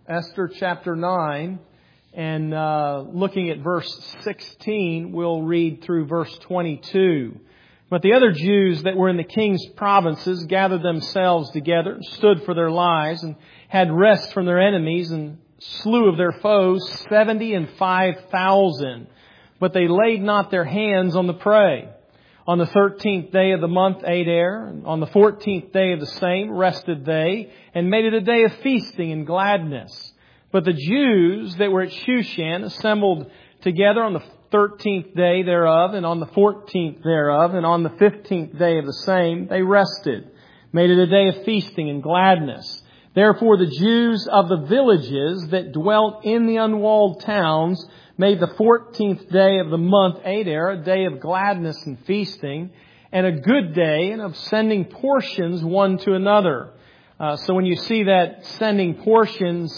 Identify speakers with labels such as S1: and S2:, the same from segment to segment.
S1: Esther chapter 9, and looking at verse 16, we'll read through verse 22. But the other Jews that were in the king's provinces gathered themselves together, stood for their lives, and had rest from their enemies, and slew of their foes 75,000. But they laid not their hands on the prey. On the 13th day of the month Adar, and on the 14th day of the same, rested they, and made it a day of feasting and gladness. But the Jews that were at Shushan assembled together on the 13th day thereof, and on the 14th thereof, and on the 15th day of the same, they rested, made it a day of feasting and gladness. Therefore the Jews of the villages that dwelt in the unwalled towns made the 14th day of the month Adar a day of gladness and feasting, and a good day, and of sending portions one to another. So when you see that sending portions,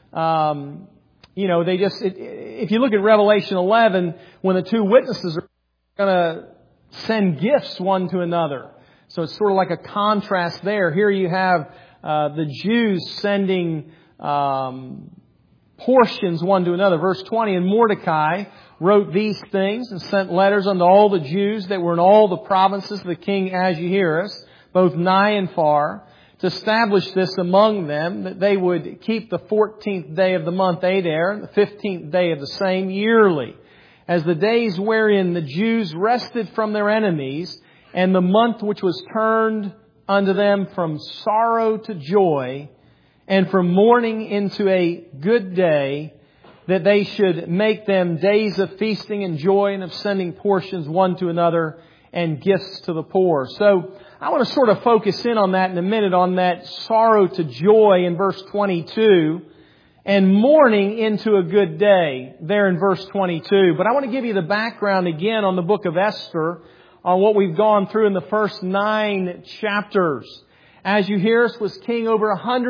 S1: if you look at Revelation 11, when the two witnesses are going to send gifts one to another. So it's sort of like a contrast there. Here you have the Jews sending portions one to another. Verse 20, and Mordecai wrote these things and sent letters unto all the Jews that were in all the provinces of the king Ahasuerus, both nigh and far, to establish this among them, that they would keep the 14th day of the month Adar, and the 15th day of the same yearly, as the days wherein the Jews rested from their enemies, and the month which was turned unto them from sorrow to joy, and from mourning into a good day, that they should make them days of feasting and joy, and of sending portions one to another, and gifts to the poor. So I want to sort of focus in on that in a minute, on that sorrow to joy in verse 22, and mourning into a good day there in verse 22. But I want to give you the background again on the book of Esther, on what we've gone through in the first 9 chapters. Ahasuerus was king over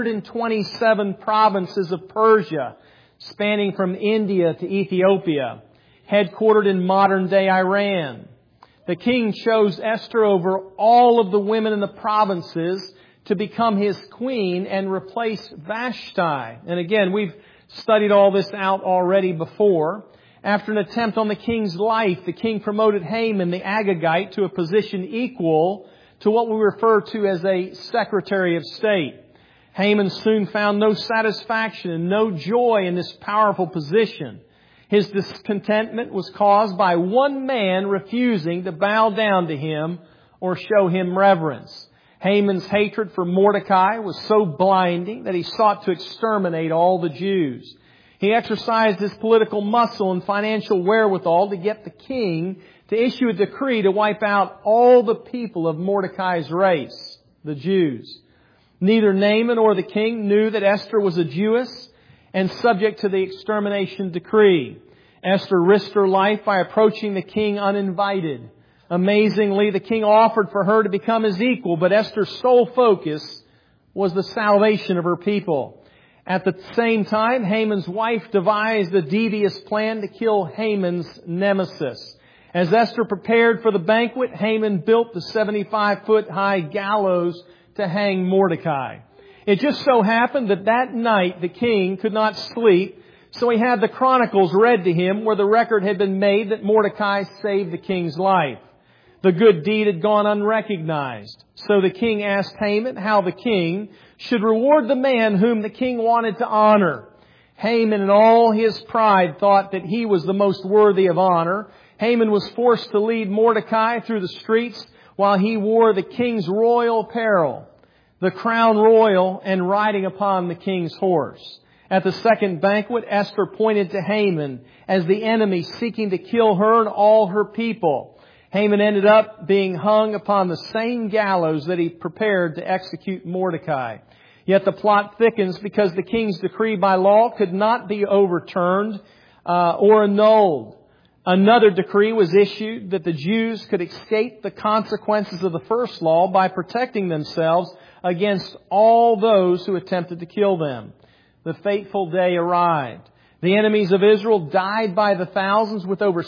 S1: 127 provinces of Persia, spanning from India to Ethiopia, headquartered in modern-day Iran. The king chose Esther over all of the women in the provinces to become his queen and replace Vashti. And again, we've studied all this out already before. After an attempt on the king's life, the king promoted Haman the Agagite to a position equal to what we refer to as a Secretary of State. Haman soon found no satisfaction and no joy in this powerful position. His discontentment was caused by one man refusing to bow down to him or show him reverence. Haman's hatred for Mordecai was so blinding that he sought to exterminate all the Jews. He exercised his political muscle and financial wherewithal to get the king to issue a decree to wipe out all the people of Mordecai's race, the Jews. Neither Naaman or the king knew that Esther was a Jewess and subject to the extermination decree. Esther risked her life by approaching the king uninvited. Amazingly, the king offered for her to become his equal, but Esther's sole focus was the salvation of her people. At the same time, Haman's wife devised a devious plan to kill Haman's nemesis. As Esther prepared for the banquet, Haman built the 75-foot high gallows to hang Mordecai. It just so happened that that night the king could not sleep, so he had the chronicles read to him where the record had been made that Mordecai saved the king's life. The good deed had gone unrecognized. So the king asked Haman how the king should reward the man whom the king wanted to honor. Haman in all his pride thought that he was the most worthy of honor. Haman was forced to lead Mordecai through the streets while he wore the king's royal apparel, the crown royal, and riding upon the king's horse. At the second banquet, Esther pointed to Haman as the enemy seeking to kill her and all her people. Haman ended up being hung upon the same gallows that he prepared to execute Mordecai. Yet the plot thickens because the king's decree by law could not be overturned or annulled. Another decree was issued that the Jews could escape the consequences of the first law by protecting themselves against all those who attempted to kill them. The fateful day arrived. The enemies of Israel died by the thousands, with over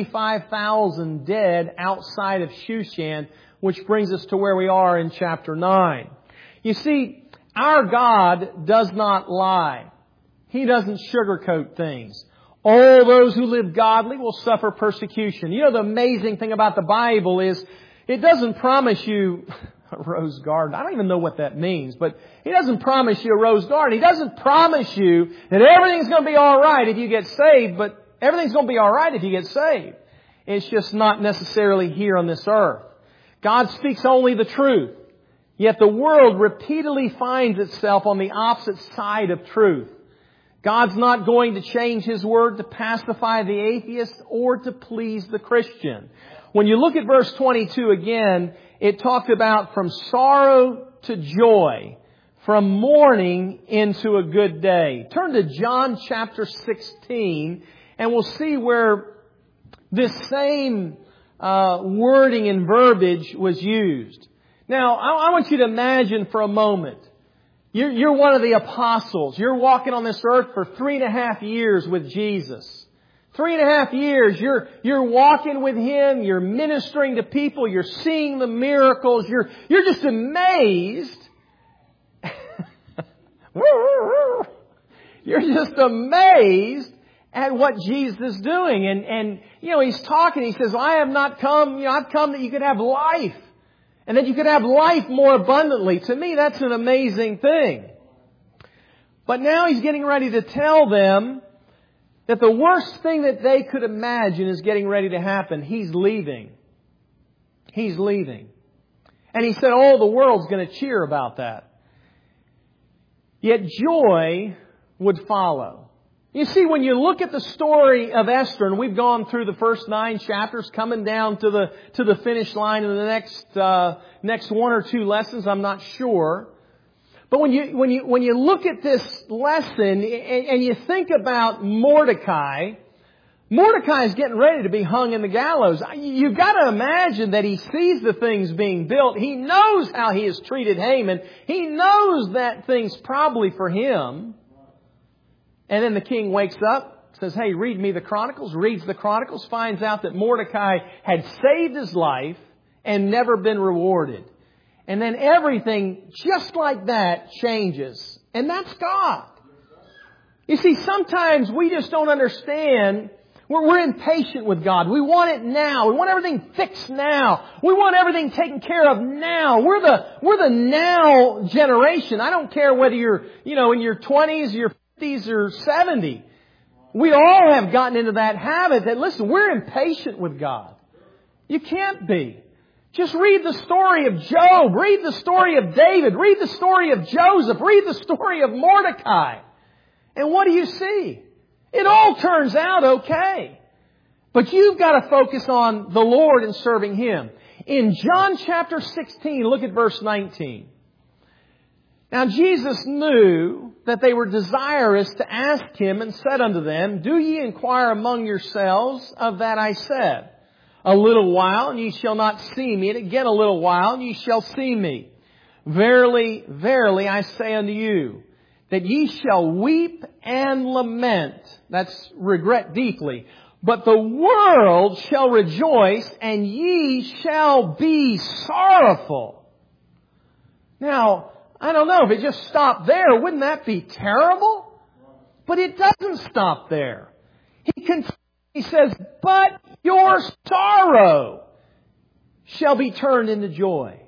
S1: 75,000 dead outside of Shushan, which brings us to where we are in chapter 9. You see, our God does not lie. He doesn't sugarcoat things. All those who live godly will suffer persecution. You know, the amazing thing about the Bible is it doesn't promise you a rose garden. I don't even know what that means, but He doesn't promise you a rose garden. He doesn't promise you that everything's going to be all right if you get saved, but everything's going to be all right if you get saved. It's just not necessarily here on this earth. God speaks only the truth, yet the world repeatedly finds itself on the opposite side of truth. God's not going to change His Word to pacify the atheist or to please the Christian. When you look at verse 22 again, it talked about from sorrow to joy, from mourning into a good day. Turn to John chapter 16 and we'll see where this same wording and verbiage was used. Now, I want you to imagine for a moment. You're one of the apostles. You're walking on this earth for 3.5 years with Jesus. 3.5 years. You're walking with Him. You're ministering to people. You're seeing the miracles. You're just amazed. You're just amazed at what Jesus is doing. And you know, He's talking. He says, I have not come, I've come that you could have life. And that you could have life more abundantly. To me, that's an amazing thing. But now He's getting ready to tell them that the worst thing that they could imagine is getting ready to happen. He's leaving. He's leaving. And He said, oh, the world's going to cheer about that. Yet joy would follow. You see, when you look at the story of Esther, and we've gone through the first 9 chapters, coming down to the finish line in the next 1 or 2 lessons, I'm not sure. But when you look at this lesson and you think about Mordecai is getting ready to be hung in the gallows. You've got to imagine that he sees the things being built. He knows how he has treated Haman. He knows that thing's probably for him. And then the king wakes up, says, hey, read me the Chronicles, reads the Chronicles, finds out that Mordecai had saved his life and never been rewarded. And then everything, just like that, changes. And that's God. You see, sometimes we just don't understand. We're impatient with God. We want it now. We want everything fixed now. We want everything taken care of now. We're the now generation. I don't care whether you're, in your 20s, your 50s or 70. We all have gotten into that habit that, listen, we're impatient with God. You can't be. Just read the story of Job. Read the story of David. Read the story of Joseph. Read the story of Mordecai. And what do you see? It all turns out okay. But you've got to focus on the Lord and serving Him. In John chapter 16, look at verse 19. Now Jesus knew that they were desirous to ask Him and said unto them, do ye inquire among yourselves of that I said? A little while and ye shall not see me, and again a little while and ye shall see me. Verily, verily, I say unto you, that ye shall weep and lament. That's regret deeply. But the world shall rejoice, and ye shall be sorrowful. Now, I don't know if it just stopped there. Wouldn't that be terrible? But it doesn't stop there. He says, but your sorrow shall be turned into joy.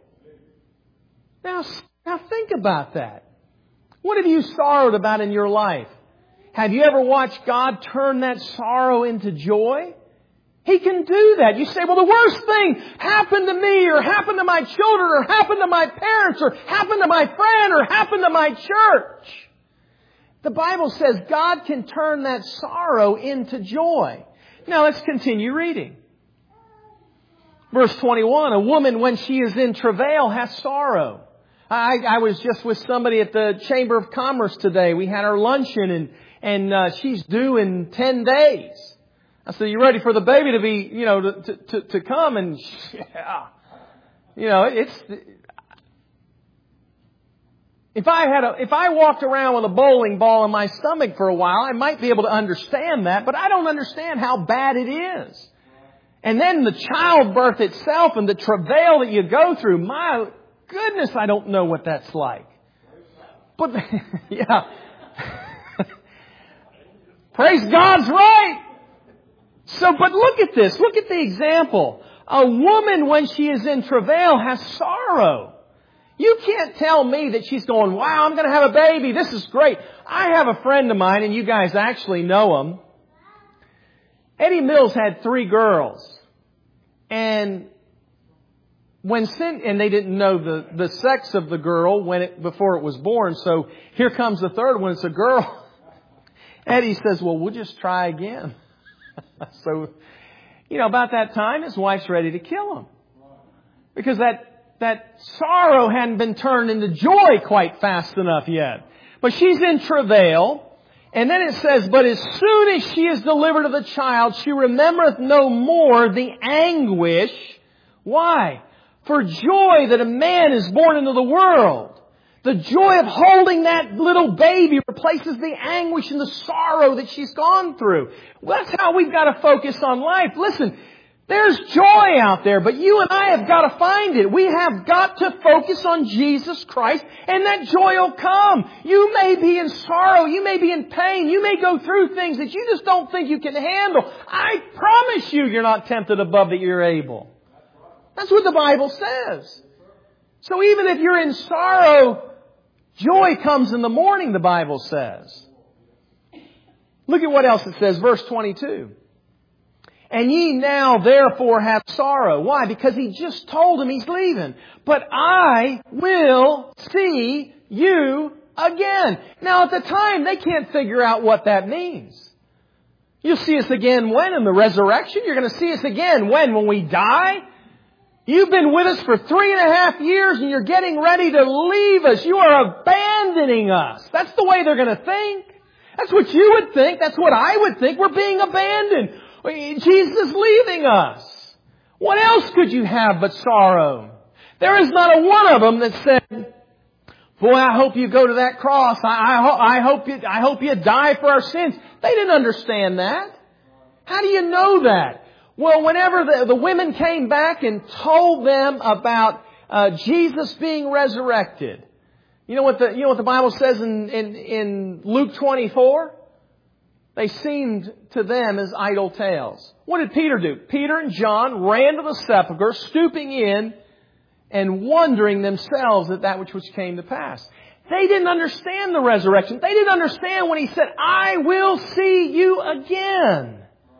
S1: Now think about that. What have you sorrowed about in your life? Have you ever watched God turn that sorrow into joy? He can do that. You say, well, the worst thing happened to me, or happened to my children, or happened to my parents, or happened to my friend, or happened to my church. The Bible says God can turn that sorrow into joy. Now let's continue reading. Verse 21, a woman when she is in travail hath sorrow. I was just with somebody at the Chamber of Commerce today. We had our luncheon and she's due in 10 days. I said, you ready for the baby to be, to come? And yeah, if I walked around with a bowling ball in my stomach for a while, I might be able to understand that, but I don't understand how bad it is. And then the childbirth itself and the travail that you go through, my goodness, I don't know what that's like. But, yeah. Praise God's right. So, but look at this. Look at the example. A woman, when she is in travail, has sorrow. You can't tell me that she's going, wow, I'm going to have a baby. This is great. I have a friend of mine, and you guys actually know him. Eddie Mills had 3 girls. And and they didn't know the sex of the girl before it was born. So here comes the third one. It's a girl. Eddie says, well, we'll just try again. So, about that time, his wife's ready to kill him. Because that sorrow hadn't been turned into joy quite fast enough yet. But she's in travail. And then it says, but as soon as she is delivered of the child, she remembereth no more the anguish. Why? For joy that a man is born into the world. The joy of holding that little baby replaces the anguish and the sorrow that she's gone through. Well, that's how we've got to focus on life. Listen, there's joy out there, but you and I have got to find it. We have got to focus on Jesus Christ, and that joy will come. You may be in sorrow. You may be in pain. You may go through things that you just don't think you can handle. I promise you're not tempted above that you're able. That's what the Bible says. So even if you're in sorrow, joy comes in the morning, the Bible says. Look at what else it says, verse 22. And ye now therefore have sorrow. Why? Because he just told him he's leaving. But I will see you again. Now at the time, they can't figure out what that means. You'll see us again when? In the resurrection? You're going to see us again when? When we die? You've been with us for 3.5 years and you're getting ready to leave us. You are abandoning us. That's the way they're going to think. That's what you would think. That's what I would think. We're being abandoned. Jesus is leaving us. What else could you have but sorrow? There is not a one of them that said, boy, I hope you go to that cross. I hope you die for our sins. They didn't understand that. How do you know that? Well, whenever the women came back and told them about Jesus being resurrected, you know what the Bible says in Luke 24? They seemed to them as idle tales. What did Peter do? Peter and John ran to the sepulchre, stooping in and wondering themselves at that which came to pass. They didn't understand the resurrection. They didn't understand when he said, I will see you again.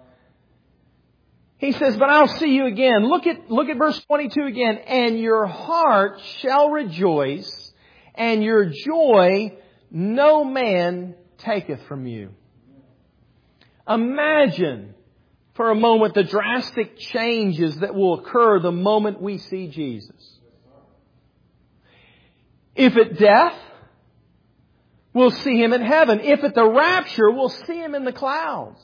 S1: He says, but I'll see you again. Look at verse 22 again. And your heart shall rejoice, and your joy no man taketh from you. Imagine for a moment the drastic changes that will occur the moment we see Jesus. If at death, we'll see Him in heaven. If at the rapture, we'll see Him in the clouds.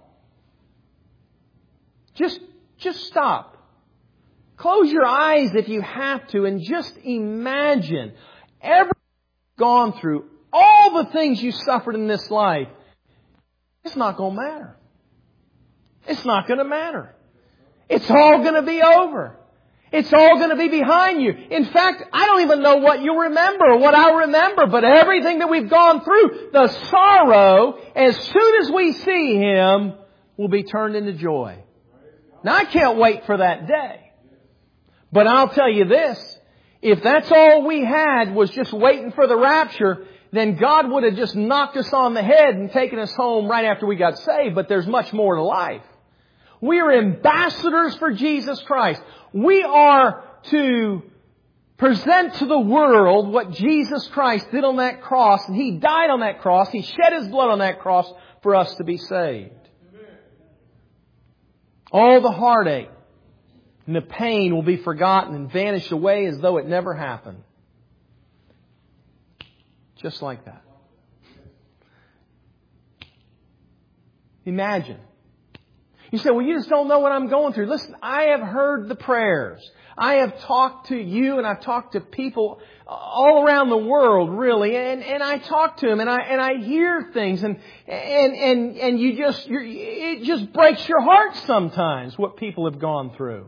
S1: Just stop. Close your eyes if you have to and just imagine everything you've gone through, all the things you suffered in this life. It's not going to matter. It's not going to matter. It's all going to be over. It's all going to be behind you. In fact, I don't even know what you remember or what I remember, but everything that we've gone through, the sorrow, as soon as we see Him, will be turned into joy. Now, I can't wait for that day. But I'll tell you this, if that's all we had was just waiting for the rapture, then God would have just knocked us on the head and taken us home right after we got saved. But there's much more to life. We are ambassadors for Jesus Christ. We are to present to the world what Jesus Christ did on that cross. And He died on that cross. He shed His blood on that cross for us to be saved. All the heartache and the pain will be forgotten and vanish away as though it never happened. Just like that. Imagine. You say, well, you just don't know what I'm going through. Listen, I have heard the prayers. I have talked to you and I've talked to people all around the world, really. And I talk to them and I hear things and it just breaks your heart sometimes what people have gone through.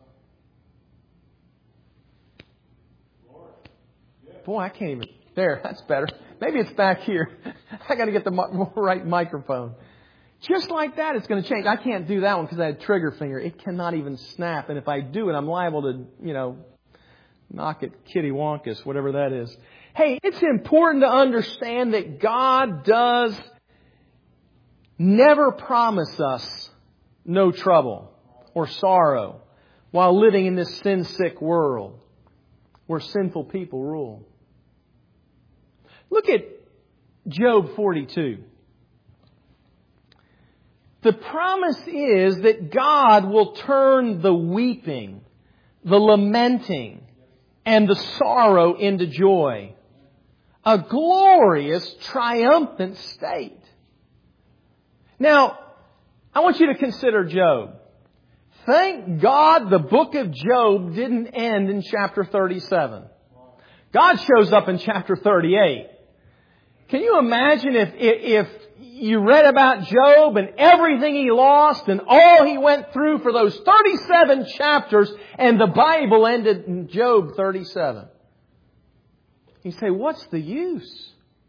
S1: Boy, I can't even. There, that's better. Maybe it's back here. I got to get the right microphone. Just like that, it's going to change. I can't do that one because I had trigger finger. It cannot even snap. And if I do it, I'm liable to, knock at Kitty Wonkus, whatever that is. Hey, it's important to understand that God does never promise us no trouble or sorrow while living in this sin-sick world where sinful people rule. Look at Job 42. The promise is that God will turn the weeping, the lamenting, and the sorrow into joy. A glorious, triumphant state. Now, I want you to consider Job. Thank God the book of Job didn't end in chapter 37. God shows up in chapter 38. Can you imagine if you read about Job and everything he lost and all he went through for those 37 chapters and the Bible ended in Job 37? You say, what's the use?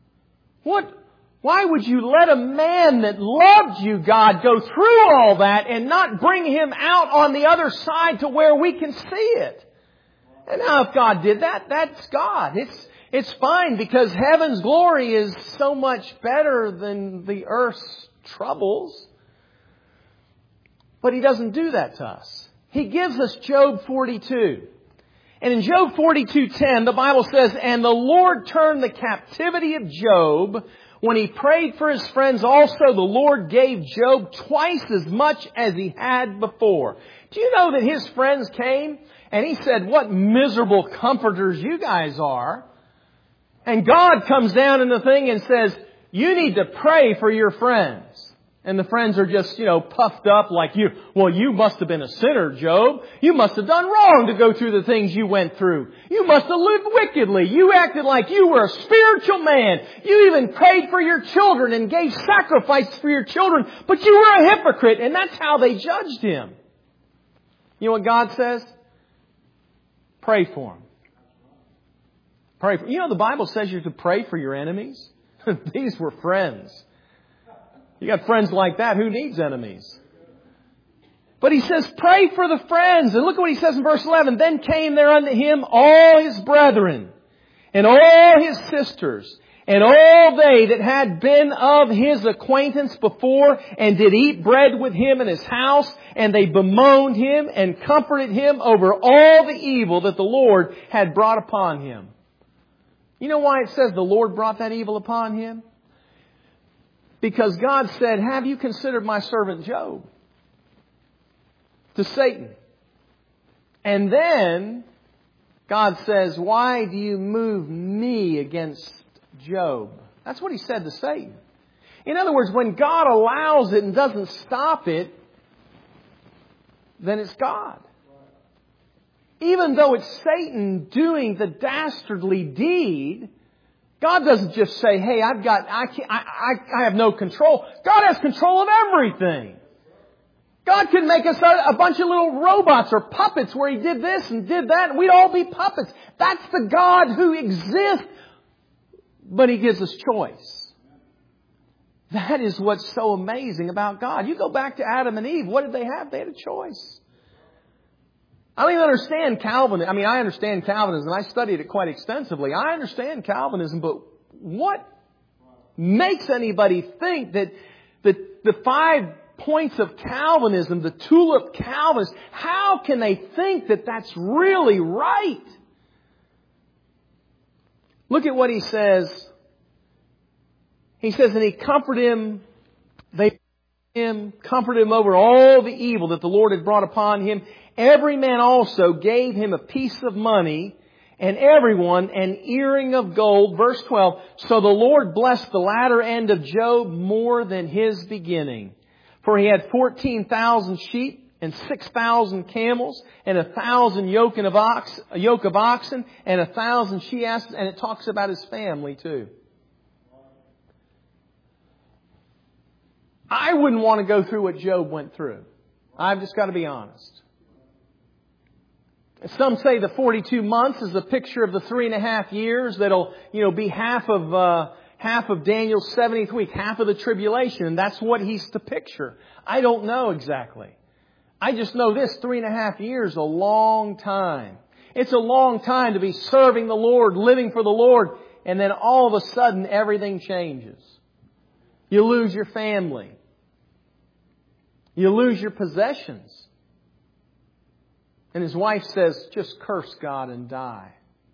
S1: Why would you let a man that loved you, God, go through all that and not bring him out on the other side to where we can see it? And now if God did that, that's God. It's fine because heaven's glory is so much better than the earth's troubles. But He doesn't do that to us. He gives us Job 42. And in Job 42:10, the Bible says, "And the Lord turned the captivity of Job. When he prayed for his friends also, the Lord gave Job twice as much as he had before." Do you know that his friends came and he said, "What miserable comforters you guys are." And God comes down in the thing and says, "You need to pray for your friends." And the friends are just, puffed up like you. "Well, you must have been a sinner, Job. You must have done wrong to go through the things you went through. You must have lived wickedly. You acted like you were a spiritual man. You even prayed for your children and gave sacrifices for your children. But you were a hypocrite." And that's how they judged him. You know what God says? Pray for him. Pray for. The Bible says you're to pray for your enemies. These were friends. You got friends like that. Who needs enemies? But he says, pray for the friends. And look at what he says in verse 11. "Then came there unto him all his brethren, and all his sisters, and all they that had been of his acquaintance before, and did eat bread with him in his house. And they bemoaned him, and comforted him over all the evil that the Lord had brought upon him." You know why it says the Lord brought that evil upon him? Because God said, "Have you considered my servant Job?" To Satan. And then God says, "Why do you move me against Job?" That's what He said to Satan. In other words, when God allows it and doesn't stop it, then it's God. Even though it's Satan doing the dastardly deed, God doesn't just say, "Hey, I have no control." God has control of everything. God could make us a bunch of little robots or puppets where He did this and did that, and we'd all be puppets. That's the God who exists, but He gives us choice. That is what's so amazing about God. You go back to Adam and Eve, what did they have? They had a choice. I don't even understand Calvinism. I mean, I understand Calvinism. I studied it quite extensively. I understand Calvinism, but what makes anybody think that the 5 points of Calvinism, the tulip Calvinists, how can they think that that's really right? Look at what he says. He says, "And he comforted him, comforted him over all the evil that the Lord had brought upon him. Every man also gave him a piece of money, and everyone an earring of gold." Verse 12, "So the Lord blessed the latter end of Job more than his beginning. For he had 14,000 sheep, and 6,000 camels, and 1,000 yoke of oxen, and 1,000 she-asses." And it talks about his family too. I wouldn't want to go through what Job went through. I've just got to be honest. Some say the 42 months is a picture of the 3.5 years that'll, be half of half of Daniel's 70th week, half of the tribulation, and that's what he's to picture. I don't know exactly. I just know this, 3.5 years is a long time. It's a long time to be serving the Lord, living for the Lord, and then all of a sudden everything changes. You lose your family. You lose your possessions. And his wife says, just curse God and die.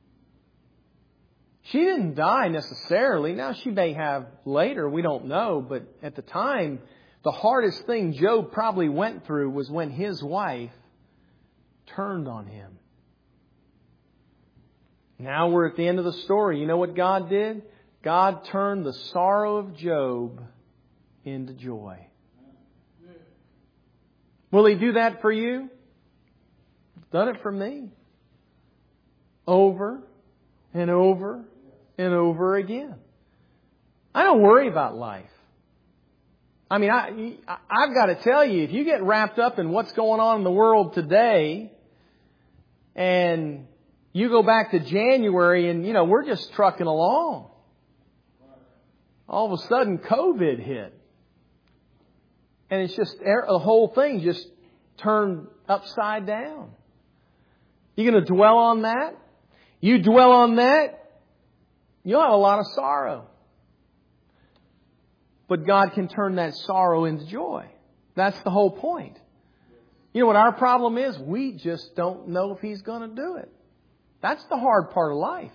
S1: She didn't die necessarily. Now she may have later, we don't know. But at the time, the hardest thing Job probably went through was when his wife turned on him. Now we're at the end of the story. You know what God did? God turned the sorrow of Job into joy. Will He do that for you? He's done it for me. Over and over and over again. I don't worry about life. I mean, I've got to tell you, if you get wrapped up in what's going on in the world today, and you go back to January and, we're just trucking along. All of a sudden, COVID hit. And it's just, the whole thing just turned upside down. You're going to dwell on that? You dwell on that, you'll have a lot of sorrow. But God can turn that sorrow into joy. That's the whole point. You know what our problem is? We just don't know if He's going to do it. That's the hard part of life.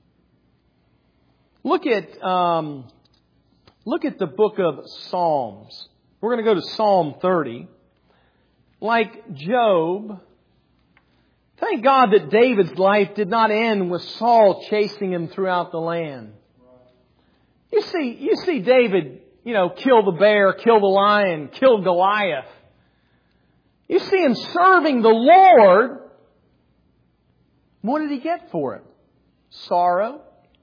S1: Look at the book of Psalms. We're going to go to Psalm 30. Like Job, thank God that David's life did not end with Saul chasing him throughout the land. You see David, kill the bear, kill the lion, kill Goliath. You see him serving the Lord. What did he get for it? Sorrow.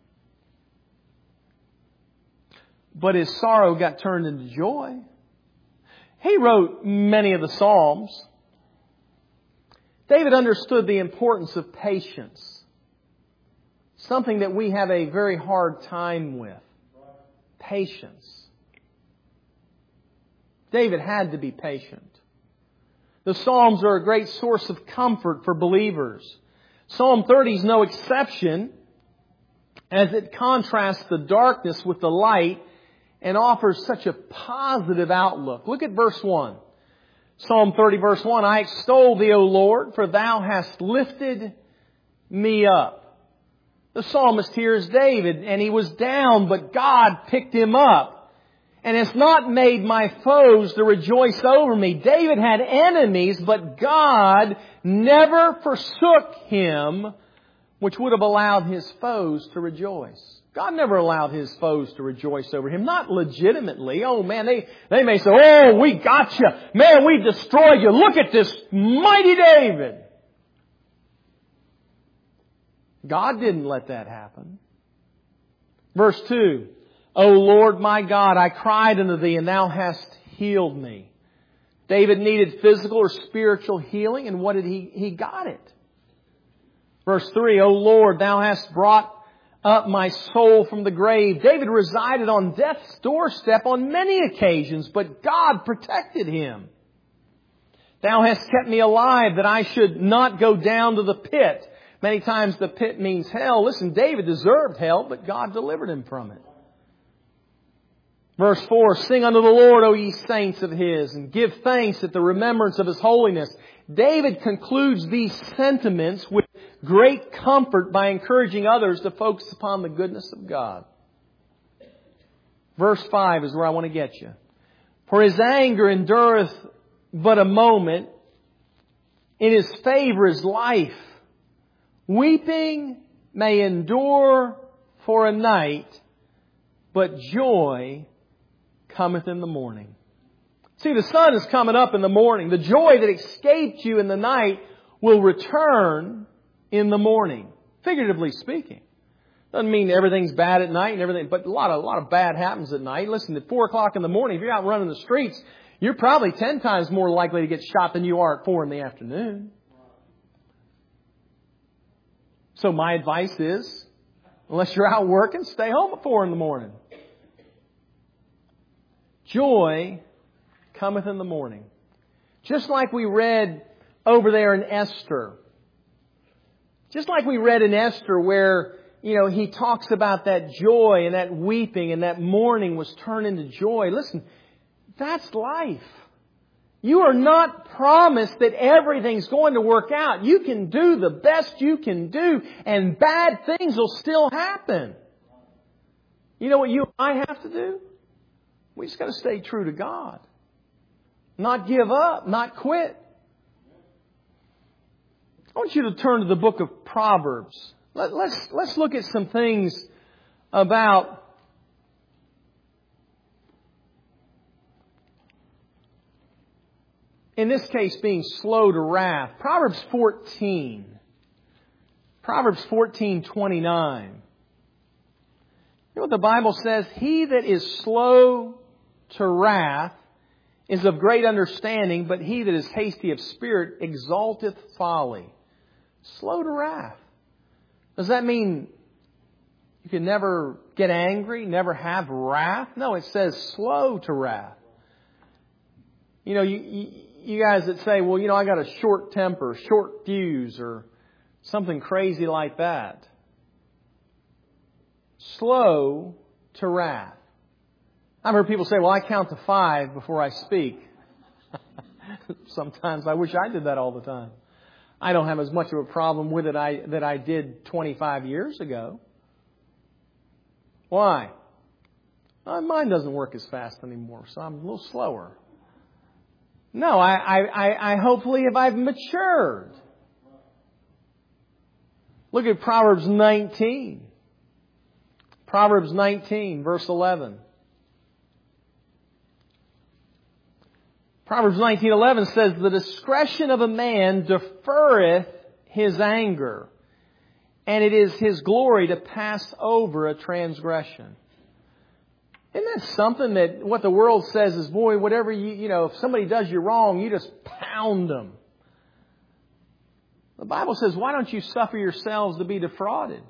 S1: But his sorrow got turned into joy. He wrote many of the Psalms. David understood the importance of patience. Something that we have a very hard time with. Patience. David had to be patient. The Psalms are a great source of comfort for believers. Psalm 30 is no exception, as it contrasts the darkness with the light and offers such a positive outlook. Look at verse 1. Psalm 30 verse 1, I extol Thee, O Lord, for Thou hast lifted me up. The psalmist here is David, and he was down, but God picked him up. And it's not made my foes to rejoice over me. David had enemies, but God never forsook him, which would have allowed his foes to rejoice. God never allowed His foes to rejoice over him. Not legitimately. Oh man, they may say, oh, we got you. Man, we destroyed you. Look at this mighty David. God didn't let that happen. Verse 2. O Lord my God, I cried unto Thee, and Thou hast healed me. David needed physical or spiritual healing, and what did he got it? Verse 3, O Lord, Thou hast brought up my soul from the grave. David resided on death's doorstep on many occasions, but God protected him. Thou hast kept me alive that I should not go down to the pit. Many times the pit means hell. Listen, David deserved hell, but God delivered him from it. Verse 4, sing unto the Lord, O ye saints of His, and give thanks at the remembrance of His holiness. David concludes these sentiments with great comfort by encouraging others to focus upon the goodness of God. Verse 5 is where I want to get you. For His anger endureth but a moment. In His favor is life. Weeping may endure for a night, but joy cometh in the morning. See, the sun is coming up in the morning. The joy that escaped you in the night will return in the morning. Figuratively speaking. Doesn't mean everything's bad at night and everything, but a lot of bad happens at night. Listen, at 4 o'clock in the morning, if you're out running the streets, you're probably 10 times more likely to get shot than you are at 4 in the afternoon. So my advice is, unless you're out working, stay home at 4 in the morning. Joy cometh in the morning. Just like we read over there in Esther. Just like we read in Esther where, he talks about that joy and that weeping and that mourning was turned into joy. Listen, that's life. You are not promised that everything's going to work out. You can do the best you can do and bad things will still happen. You know what you and I have to do? We just got to stay true to God. Not give up, not quit. I want you to turn to the book of Proverbs. Let's look at some things about in this case being slow to wrath. Proverbs 14. Proverbs 14:29. You know what the Bible says? He that is slow to wrath is of great understanding, but he that is hasty of spirit exalteth folly. Slow to wrath. Does that mean you can never get angry, never have wrath? No, it says slow to wrath. You guys that say, well, I got a short temper, short fuse, or something crazy like that. Slow to wrath. I've heard people say, well, I count to 5 before I speak. Sometimes I wish I did that all the time. I don't have as much of a problem with it that I did 25 years ago. Why? Mine doesn't work as fast anymore, so I'm a little slower. No, I hopefully I've matured. Look at Proverbs 19. Proverbs 19, verse 11. Proverbs 19:11 says, the discretion of a man deferreth his anger, and it is his glory to pass over a transgression. Isn't that something that what the world says is, boy, whatever if somebody does you wrong, you just pound them. The Bible says, why don't you suffer yourselves to be defrauded?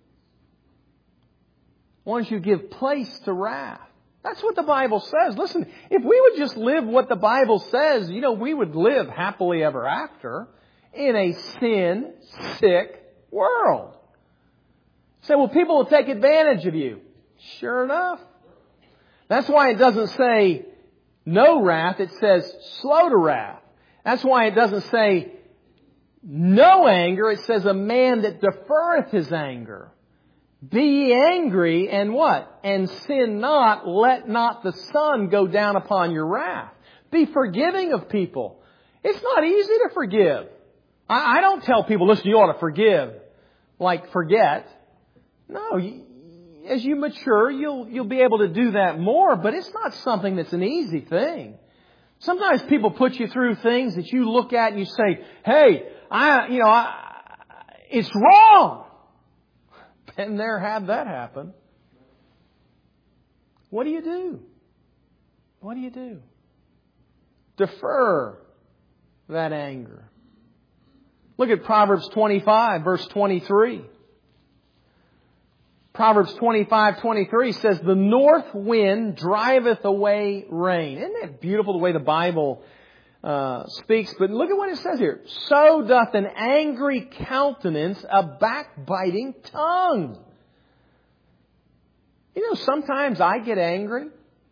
S1: Why don't you give place to wrath? That's what the Bible says. Listen, if we would just live what the Bible says, we would live happily ever after in a sin-sick world. Say, well, people will take advantage of you. Sure enough. That's why it doesn't say no wrath. It says slow to wrath. That's why it doesn't say no anger. It says a man that deferreth his anger. Be ye angry and what? And sin not. Let not the sun go down upon your wrath. Be forgiving of people. It's not easy to forgive. I don't tell people, listen, you ought to forgive. Like forget. No, as you mature, you'll be able to do that more, but it's not something that's an easy thing. Sometimes people put you through things that you look at and you say, hey, it's wrong. Been there, had that happen. What do you do? What do you do? Defer that anger. Look at Proverbs 25, verse 23. Proverbs 25:23 says, the north wind driveth away rain. Isn't that beautiful the way the Bible speaks? But look at what it says here. So doth an angry countenance a backbiting tongue. Sometimes I get angry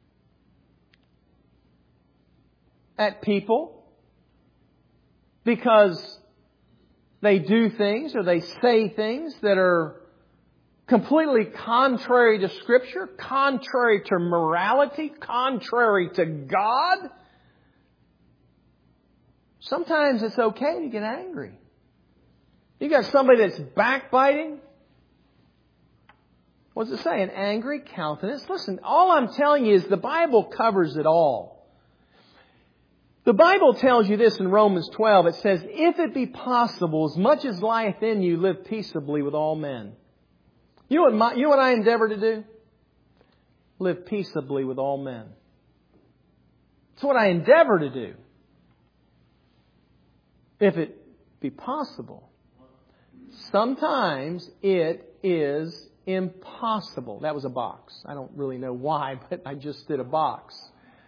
S1: at people because they do things or they say things that are completely contrary to Scripture, contrary to morality, contrary to God. Sometimes it's okay to get angry. You got somebody that's backbiting. What's it say? An angry countenance. Listen, all I'm telling you is the Bible covers it all. The Bible tells you this in Romans 12. It says, if it be possible, as much as lieth in you, live peaceably with all men. You know what I endeavor to do? Live peaceably with all men. It's what I endeavor to do. If it be possible. Sometimes it is impossible. That was a box. I don't really know why, but I just did a box.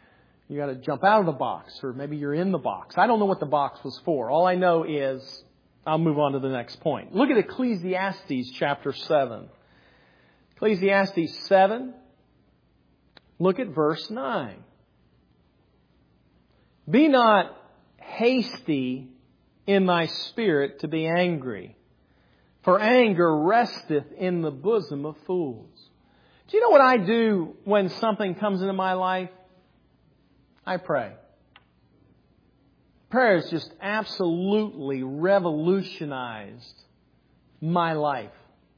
S1: You got to jump out of the box, or maybe you're in the box. I don't know what the box was for. All I know is, I'll move on to the next point. Look at Ecclesiastes chapter 7. Ecclesiastes 7, look at verse 9. Be not hasty in thy spirit to be angry, for anger resteth in the bosom of fools. Do you know what I do when something comes into my life? I pray. Prayer has just absolutely revolutionized my life.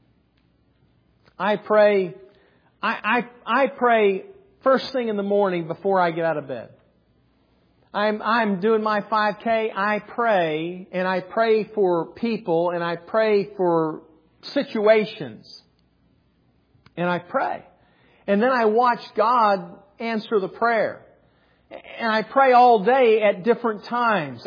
S1: I pray. I pray first thing in the morning before I get out of bed. I'm doing my 5K. I pray, and I pray for people, and I pray for situations, and I pray, and then I watch God answer the prayer. And I pray all day at different times.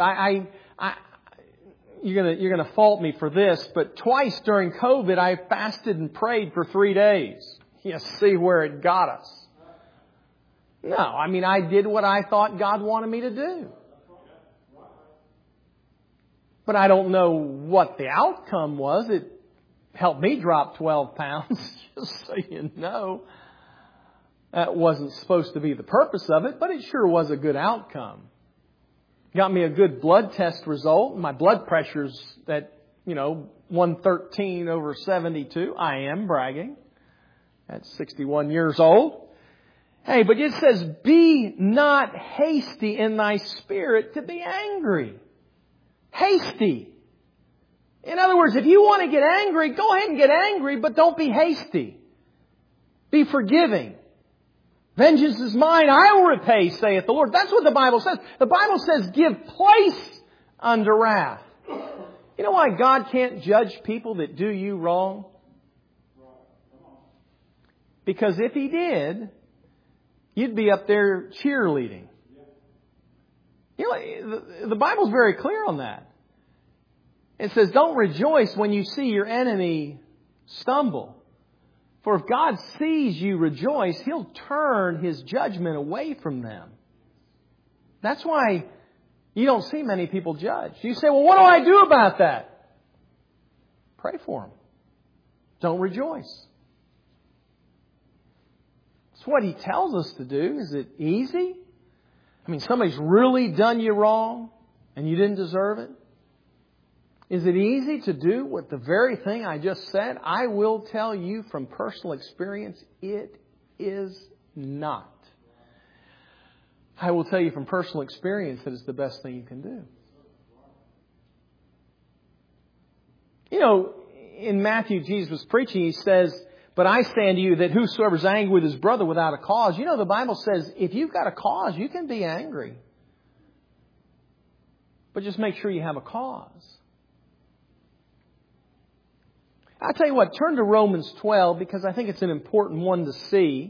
S1: You're gonna fault me for this, but twice during COVID, I fasted and prayed for 3 days. You see where it got us. No, I did what I thought God wanted me to do. But I don't know what the outcome was. It helped me drop 12 pounds, just so you know. That wasn't supposed to be the purpose of it, but it sure was a good outcome. Got me a good blood test result. My blood pressure's at, 113/72. I am bragging. At 61 years old. Hey, but it says, be not hasty in thy spirit to be angry. Hasty. In other words, if you want to get angry, go ahead and get angry, but don't be hasty. Be forgiving. Vengeance is mine, I will repay, saith the Lord. That's what the Bible says. The Bible says, give place unto wrath. You know why God can't judge people that do you wrong? Because if He did, you'd be up there cheerleading. The Bible's very clear on that. It says, don't rejoice when you see your enemy stumble. For if God sees you rejoice, He'll turn His judgment away from them. That's why you don't see many people judged. You say, well, what do I do about that? Pray for them. Don't rejoice. It's what He tells us to do. Is it easy? Somebody's really done you wrong and you didn't deserve it. Is it easy to do what the very thing I just said? I will tell you from personal experience, it is not. I will tell you from personal experience that it's the best thing you can do. In Matthew, Jesus was preaching, He says, but I say unto you that whosoever is angry with his brother without a cause. The Bible says if you've got a cause, you can be angry. But just make sure you have a cause. I'll tell you what, turn to Romans 12 because I think it's an important one to see.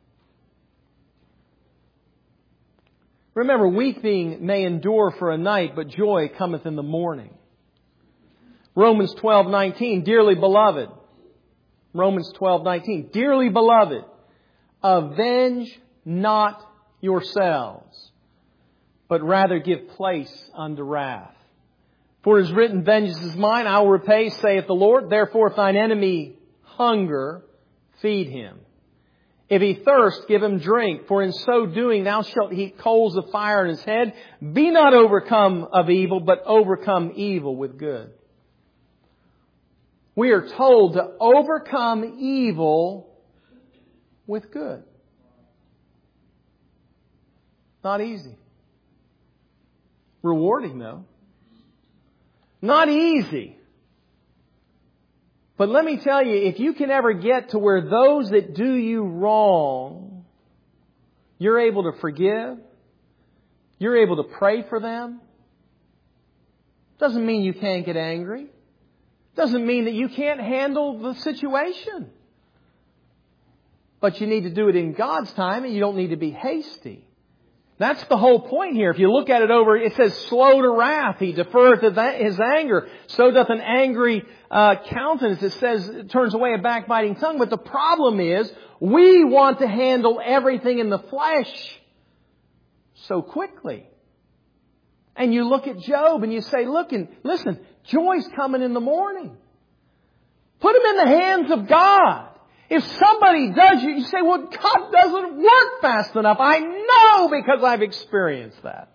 S1: Remember, weeping may endure for a night, but joy cometh in the morning. Romans 12:19, dearly beloved. Romans 12:19, dearly beloved, avenge not yourselves, but rather give place unto wrath. For it is written, vengeance is mine, I will repay, saith the Lord. Therefore, if thine enemy hunger, feed him. If he thirst, give him drink. For in so doing, thou shalt heap coals of fire in his head. Be not overcome of evil, but overcome evil with good. We are told to overcome evil with good. Not easy. Rewarding, though. Not easy. But let me tell you, if you can ever get to where those that do you wrong, you're able to forgive, you're able to pray for them, doesn't mean you can't get angry. Doesn't mean that you can't handle the situation. But you need to do it in God's time, and you don't need to be hasty. That's the whole point here. If you look at it over, it says, slow to wrath. He deferreth his anger. So doth an angry countenance. It says, it turns away a backbiting tongue. But the problem is, we want to handle everything in the flesh so quickly. And you look at Job and you say, listen, joy's coming in the morning. Put him in the hands of God. If somebody does you say, well, God doesn't work fast enough. I know because I've experienced that.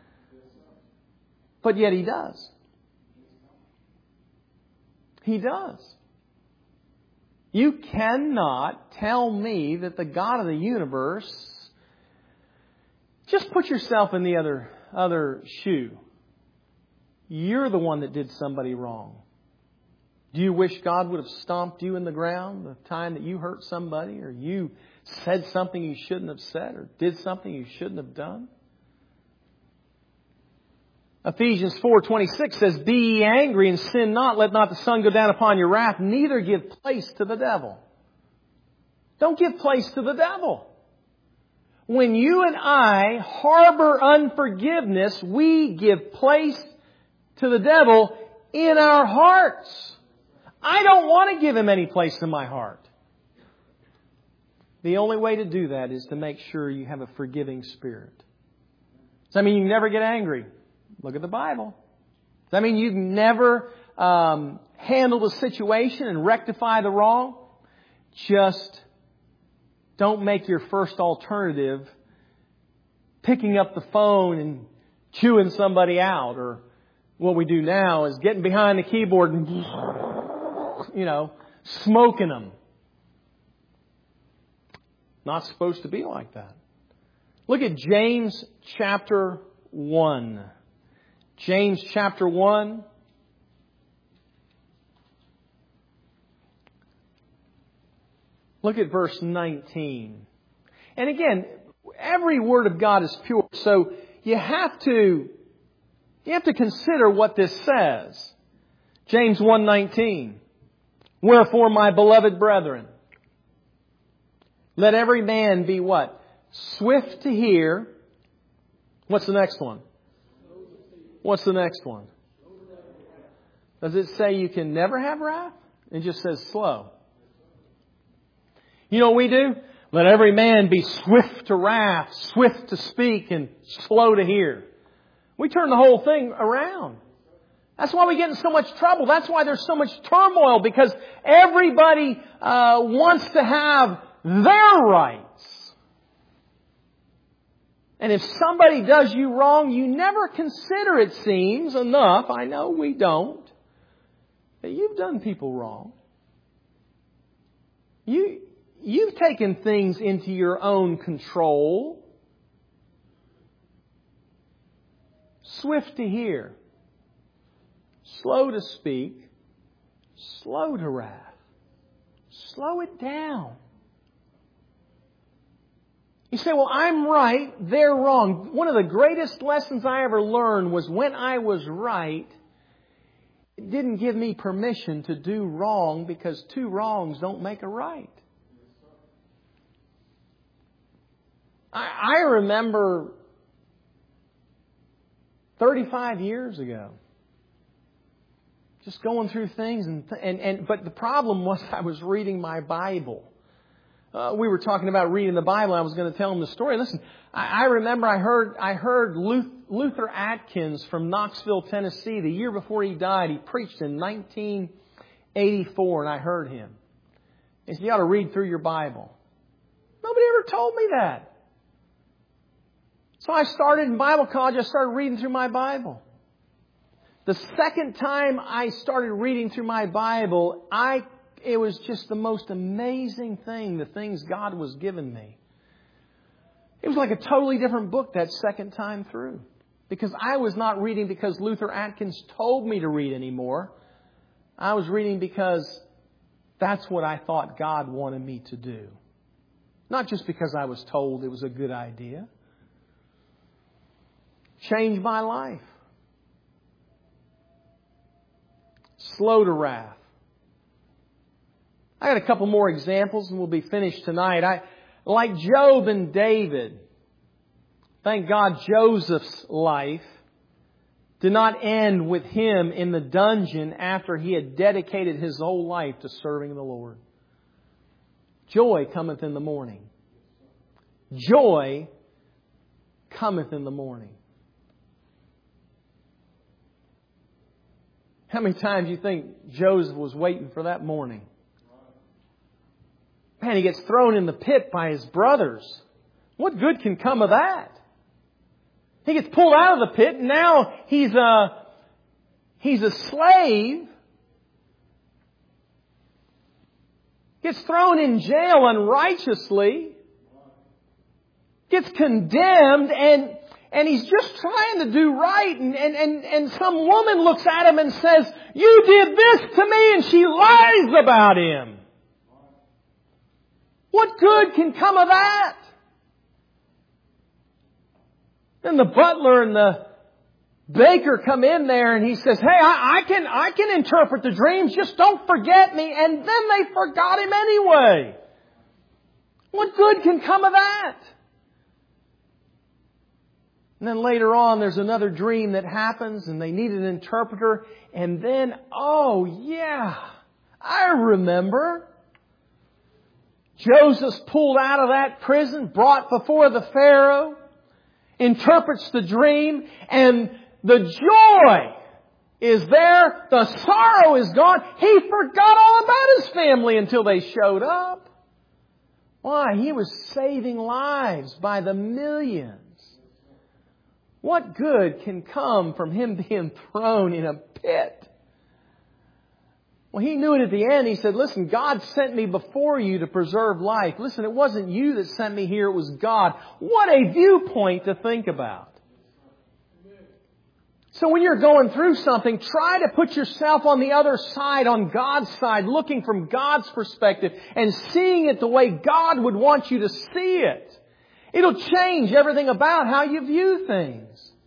S1: But yet He does. He does. You cannot tell me that the God of the universe... Just put yourself in the other shoe. You're the one that did somebody wrong. Do you wish God would have stomped you in the ground the time that you hurt somebody, or you said something you shouldn't have said, or did something you shouldn't have done? Ephesians 4:26 says, "Be ye angry and sin not. Let not the sun go down upon your wrath. Neither give place to the devil." Don't give place to the devil. When you and I harbor unforgiveness, we give place to the devil in our hearts. I don't want to give him any place in my heart. The only way to do that is to make sure you have a forgiving spirit. Does that mean you never get angry? Look at the Bible. Does that mean you've never handled a situation and rectify the wrong? Just don't make your first alternative picking up the phone and chewing somebody out. Or what we do now is getting behind the keyboard and, smoking them. Not supposed to be like that. Look at James chapter 1. James chapter 1. Look at verse 19. And again, every word of God is pure, so you have to consider what this says. James 1:19. "Wherefore, my beloved brethren, let every man be" what? "Swift to hear." What's the next one? What's the next one? Does it say you can never have wrath? It just says slow. You know what we do? Let every man be swift to wrath, swift to speak, and slow to hear. We turn the whole thing around. That's why we get in so much trouble. That's why there's so much turmoil, because everybody wants to have their rights. And if somebody does you wrong, you never consider, it seems, enough, I know we don't, that you've done people wrong. You've taken things into your own control. Swift to hear, slow to speak, slow to wrath. Slow it down. You say, well, I'm right, they're wrong. One of the greatest lessons I ever learned was when I was right, it didn't give me permission to do wrong, because two wrongs don't make a right. I remember 35 years ago, just going through things, but the problem was I was reading my Bible. We were talking about reading the Bible. I was going to tell them the story. Listen, I remember I heard Luther Atkins from Knoxville, Tennessee. The year before he died, he preached in 1984, and I heard him. He said, "You ought to read through your Bible." Nobody ever told me that. So I started in Bible college. I started reading through my Bible. The second time I started reading through my Bible, it was just the most amazing thing, the things God was giving me. It was like a totally different book that second time through. Because I was not reading because Luther Atkins told me to read anymore. I was reading because that's what I thought God wanted me to do. Not just because I was told it was a good idea. Changed my life. Slow to wrath. I got a couple more examples and we'll be finished tonight. Like Job and David, thank God Joseph's life did not end with him in the dungeon after he had dedicated his whole life to serving the Lord. Joy cometh in the morning. Joy cometh in the morning. How many times do you think Joseph was waiting for that morning? Man, he gets thrown in the pit by his brothers. What good can come of that? He gets pulled out of the pit, and now he's a slave. Gets thrown in jail unrighteously. Gets condemned, and he's just trying to do right. And some woman looks at him and says, "You did this to me," and she lies about him. What good can come of that? Then the butler and the baker come in there and he says, "Hey, I can interpret the dreams. Just don't forget me." And then they forgot him anyway. What good can come of that? And then later on, there's another dream that happens and they need an interpreter. And then, oh yeah, I remember. Joseph's pulled out of that prison, brought before the Pharaoh, interprets the dream, and the joy is there. The sorrow is gone. He forgot all about his family until they showed up. Why? He was saving lives by the millions. What good can come from him being thrown in a pit? Well, he knew it at the end. He said, "Listen, God sent me before you to preserve life. Listen, it wasn't you that sent me here. It was God." What a viewpoint to think about. So when you're going through something, try to put yourself on the other side, on God's side, looking from God's perspective and seeing it the way God would want you to see it. It'll change everything about how you view things.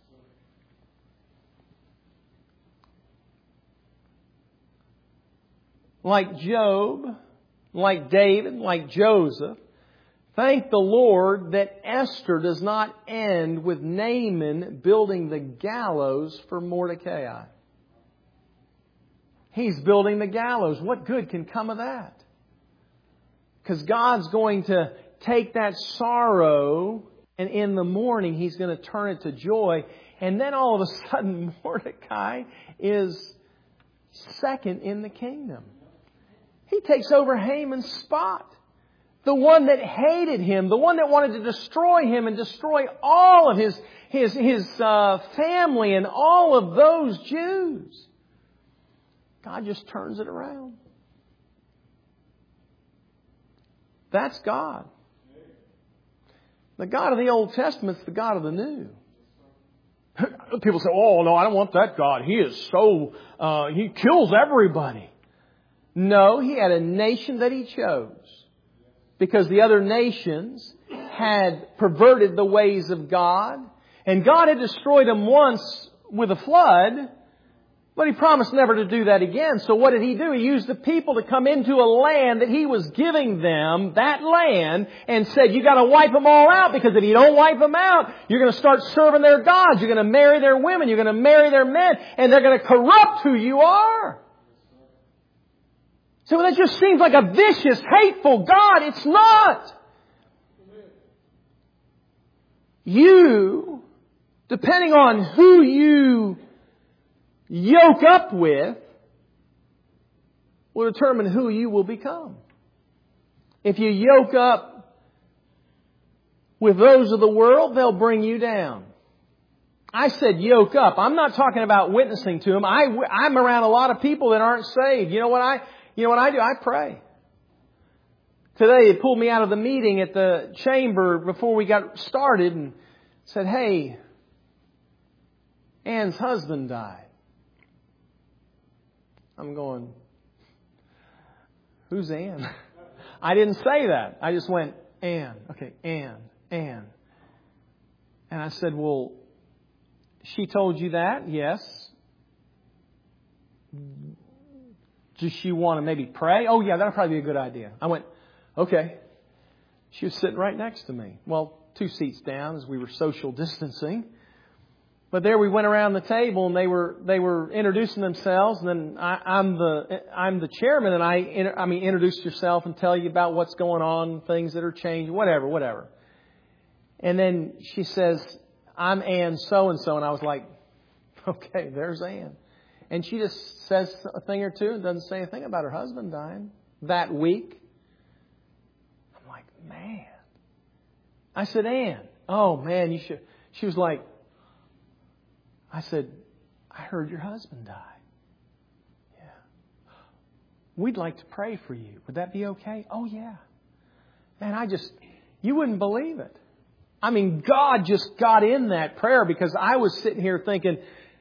S1: Like Job, like David, like Joseph, thank the Lord that Esther does not end with Naaman building the gallows for Mordecai. He's building the gallows. What good can come of that? Because God's going to take that sorrow and in the morning He's going to turn it to joy. And then all of a sudden Mordecai is second in the kingdom. He takes over Haman's spot. The one that hated him, the one that wanted to destroy him and destroy all of his family and all of those Jews. God just turns it around. That's God. The God of the Old Testament is the God of the New. People say, "Oh, no, I don't want that God. He is so, He kills everybody." No, He had a nation that He chose. Because the other nations had perverted the ways of God. And God had destroyed them once with a flood. But He promised never to do that again. So what did He do? He used the people to come into a land that He was giving them, that land, and said, "You got to wipe them all out, because if you don't wipe them out, you're going to start serving their gods. You're going to marry their women. You're going to marry their men. And they're going to corrupt who you are." So that just seems like a vicious, hateful God. It's not. You, depending on who you yoke up with, will determine who you will become. If you yoke up with those of the world, they'll bring you down. I said yoke up. I'm not talking about witnessing to them. I'm around a lot of people that aren't saved. You know what I do? I pray. Today, they pulled me out of the meeting at the chamber before we got started and said, "Hey, Ann's husband died." I'm going, "Who's Ann?" I didn't say that. I just went, "Ann." Okay, Ann. And I said, "Well, she told you that?" "Yes." "Does she want to maybe pray?" "Oh, yeah, that'll probably be a good idea." I went, "Okay." She was sitting right next to me. Well, 2 seats down as we were social distancing. But there we went around the table and they were introducing themselves. And then I'm the chairman, and I introduce yourself and tell you about what's going on, things that are changing, whatever. And then she says, I'm Ann so-and-so. And I was like, okay, there's Ann. And she just says a thing or two and doesn't say a thing about her husband dying that week. I'm like, man. I said, Ann, oh man, you should. She was like, I said, I heard your husband died. Yeah. We'd like to pray for you. Would that be okay? Oh yeah. Man, you wouldn't believe it. I mean, God just got in that prayer because I was sitting here thinking,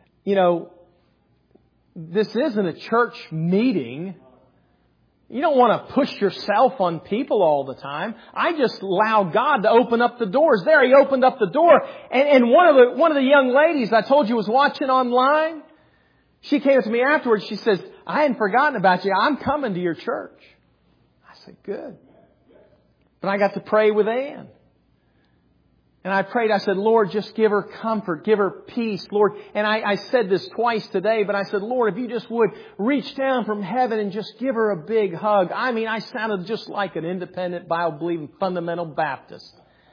S1: this isn't a church meeting. You don't want to push yourself on people all the time. I just allow God to open up the doors. There, He opened up the door. And one of the young ladies I told you was watching online, she came to me afterwards. She says, I hadn't forgotten about you. I'm coming to your church. I said, good. But I got to pray with Ann. And I prayed, I said, Lord, just give her comfort, give her peace, Lord. And I said this twice today, but I said, Lord, if you just would reach down from heaven and just give her a big hug. I mean, I sounded just like an independent, Bible-believing, fundamental Baptist.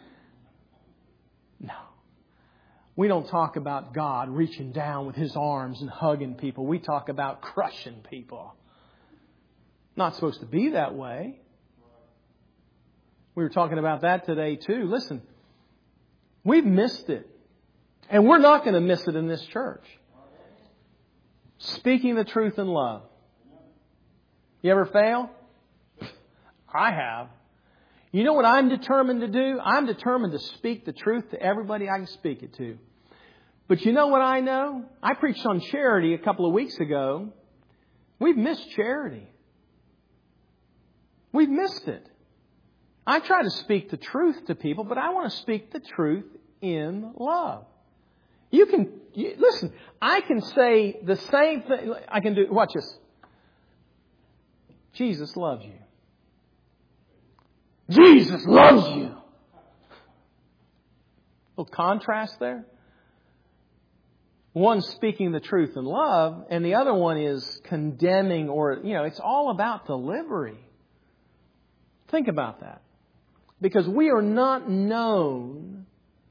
S1: No. We don't talk about God reaching down with His arms and hugging people. We talk about crushing people. Not supposed to be that way. We were talking about that today too. Listen. We've missed it. And we're not going to miss it in this church. Speaking the truth in love. You ever fail? I have. You know what I'm determined to do? I'm determined to speak the truth to everybody I can speak it to. But you know what I know? I preached on charity a couple of weeks ago. We've missed charity. We've missed it. I try to speak the truth to people, but I want to speak the truth in love. Listen, I can say the same thing. I can do, watch this. Jesus loves you. Jesus loves you. A little contrast there. One's speaking the truth in love, and the other one is condemning it's all about delivery. Think about that. Because we are not known.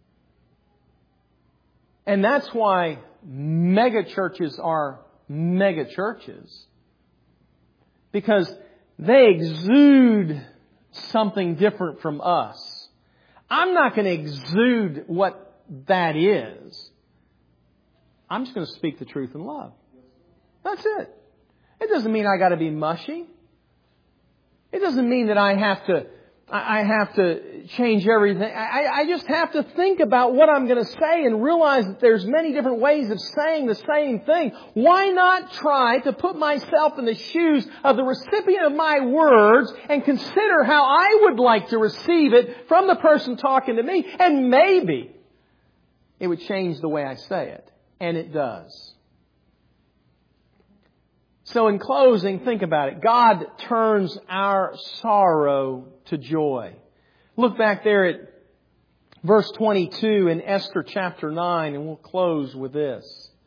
S1: And that's why mega churches are mega churches. Because they exude something different from us. I'm not going to exude what that is. I'm just going to speak the truth in love. That's it. It doesn't mean I got to be mushy. It doesn't mean that I have to change everything. I just have to think about what I'm going to say and realize that there's many different ways of saying the same thing. Why not try to put myself in the shoes of the recipient of my words and consider how I would like to receive it from the person talking to me? And maybe it would change the way I say it. And it does. So in closing, think about it. God turns our sorrow to joy. Look back there at verse 22 in Esther chapter 9, and we'll close with this.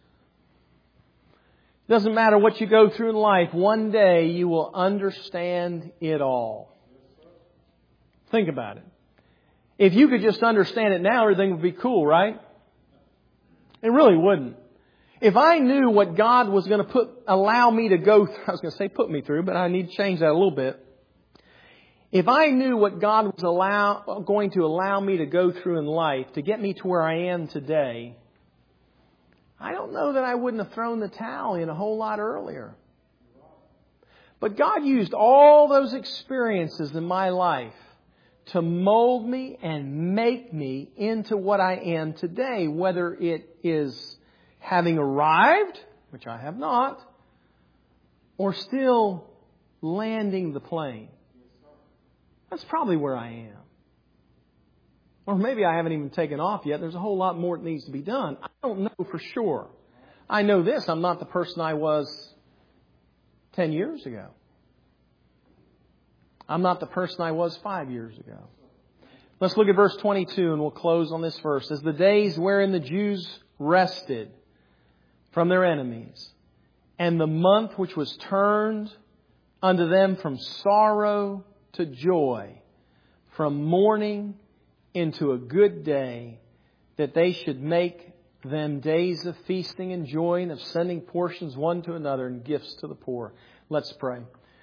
S1: It doesn't matter what you go through in life, one day you will understand it all. Think about it. If you could just understand it now, everything would be cool, right? It really wouldn't. If I knew what God was going to allow me to go through, I was going to say put me through, but I need to change that a little bit. If I knew what God was going to allow me to go through in life to get me to where I am today, I don't know that I wouldn't have thrown the towel in a whole lot earlier. But God used all those experiences in my life to mold me and make me into what I am today, whether it is having arrived, which I have not, or still landing the plane. That's probably where I am. Or maybe I haven't even taken off yet. There's a whole lot more that needs to be done. I don't know for sure. I know this, I'm not the person I was 10 years ago. I'm not the person I was 5 years ago. Let's look at verse 22 and we'll close on this verse. As the days wherein the Jews rested from their enemies, and the month which was turned unto them from sorrow to joy, from mourning into a good day, that they should make them days of feasting and joy and of sending portions one to another and gifts to the poor. Let's pray.